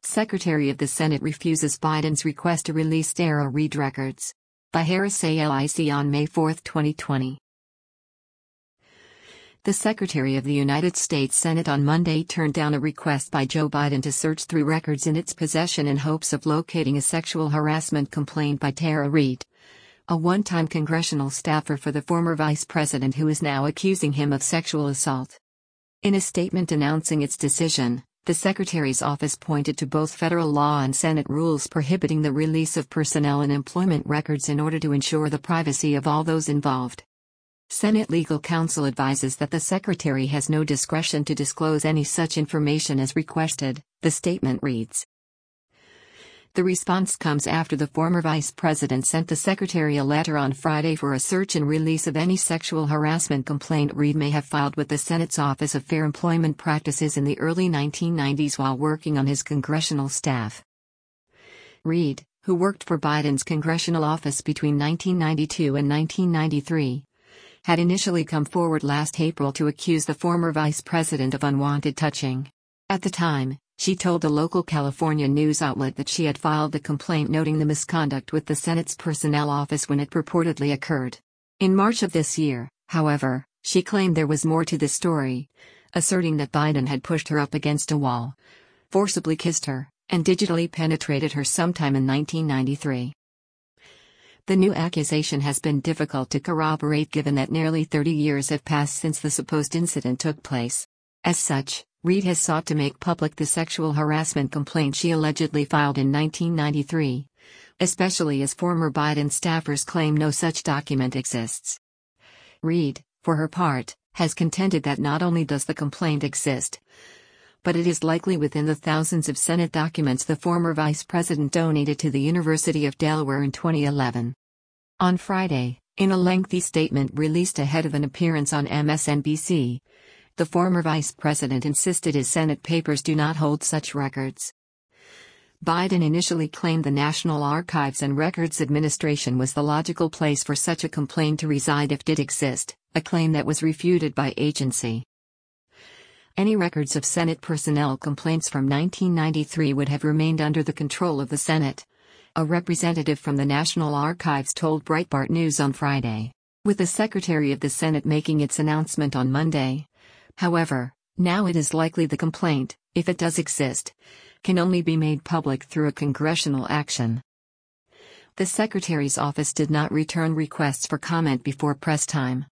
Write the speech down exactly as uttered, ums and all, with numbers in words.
Secretary of the Senate refuses Biden's request to release Tara Reade records. By Harris A L I C on May fourth, twenty twenty. The Secretary of the United States Senate on Monday turned down a request by Joe Biden to search through records in its possession in hopes of locating a sexual harassment complaint by Tara Reade, a one-time congressional staffer for the former vice president who is now accusing him of sexual assault. In a statement announcing its decision, the Secretary's office pointed to both federal law and Senate rules prohibiting the release of personnel and employment records in order to ensure the privacy of all those involved. Senate legal counsel advises that the Secretary has no discretion to disclose any such information as requested, the statement reads. The response comes after the former vice president sent the Secretary a letter on Friday for a search and release of any sexual harassment complaint Reade may have filed with the Senate's Office of Fair Employment Practices in the early nineteen nineties while working on his congressional staff. Reade, who worked for Biden's congressional office between nineteen ninety-two and nineteen ninety-three, had initially come forward last April to accuse the former vice president of unwanted touching. At the time, she told a local California news outlet that she had filed the complaint noting the misconduct with the Senate's Personnel Office when it purportedly occurred. In March of this year, however, she claimed there was more to the story, asserting that Biden had pushed her up against a wall, forcibly kissed her, and digitally penetrated her sometime in nineteen ninety-three. The new accusation has been difficult to corroborate given that nearly thirty years have passed since the supposed incident took place. As such, Reade has sought to make public the sexual harassment complaint she allegedly filed in nineteen ninety-three, especially as former Biden staffers claim no such document exists. Reade, for her part, has contended that not only does the complaint exist, but it is likely within the thousands of Senate documents the former vice president donated to the University of Delaware in twenty eleven. On Friday, in a lengthy statement released ahead of an appearance on M S N B C, the former vice president insisted his Senate papers do not hold such records. Biden initially claimed the National Archives and Records Administration was the logical place for such a complaint to reside if it did exist, a claim that was refuted by agency. Any records of Senate personnel complaints from nineteen ninety-three would have remained under the control of the Senate, a representative from the National Archives told Breitbart News on Friday, with the Secretary of the Senate making its announcement on Monday. However, now it is likely the complaint, if it does exist, can only be made public through a congressional action. The Secretary's office did not return requests for comment before press time.